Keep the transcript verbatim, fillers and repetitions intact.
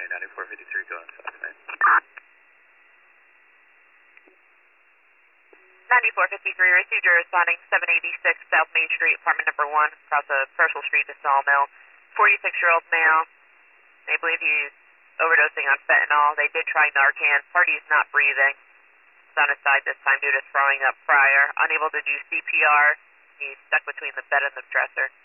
County, ninety-four fifty-three, going south, man. ninety-four fifty-three, received your responding seven eighty-six South Main Street, apartment number one, across a Parcel Street to Sawmill. forty-six-year-old male. They believe he's overdosing on fentanyl. They did try Narcan. Party's not breathing. He's on his side this time due to throwing up prior. Unable to do C P R. He's stuck between the bed and the dresser.